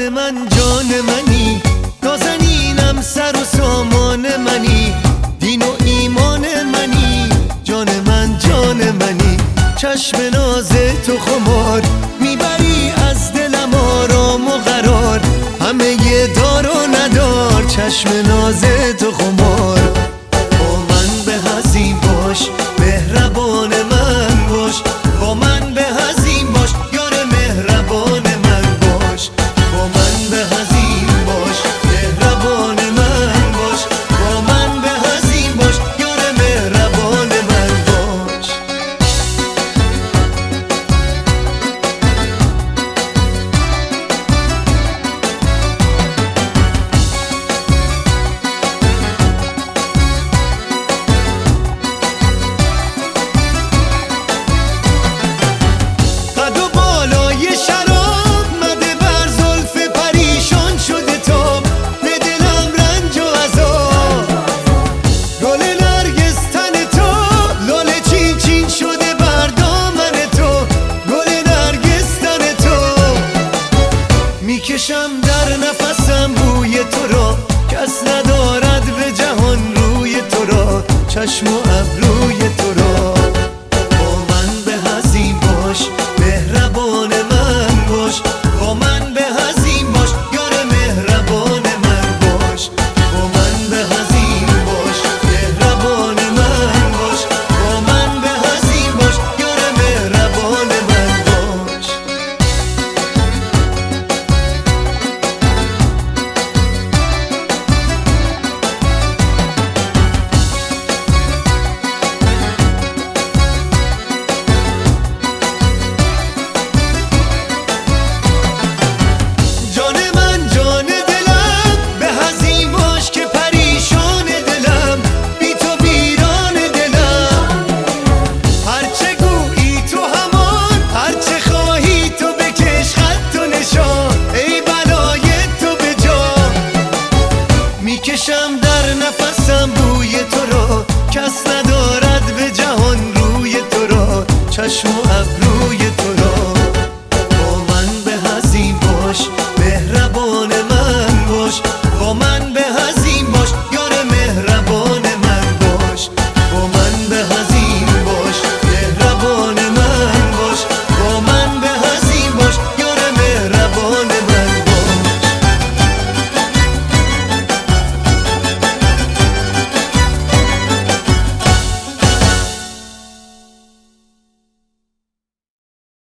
جان من جان منی، نازنینم سر و سامان منی، دین و ایمان منی، جان من جان منی. چشم ناز تو خمار میبری از دلم آرام و قرار، همه یه دار و ندار. چشم ناز تو خمار با من به هزین باش، مهربان من باش، با من به هزین باش، یار مهربان من باش. با من به هزین باش، مهربان من باش، با من به هزین باش، یار مهربان من باش. میکشم در نفسم بوی تو را، کس ندارد به جهان روی تو را، چشم و ابروی تو را. با من به هزین باش، مهربان من باش، با من به هزین باش، یار مهربان من باش. با من به هزین باش، مهربان من باش، با من به هزین باش، یار مهربان من باش. میکشم در نفسم بوی تو را، کس ندارد به جهان روی تو را، چشم و ابرو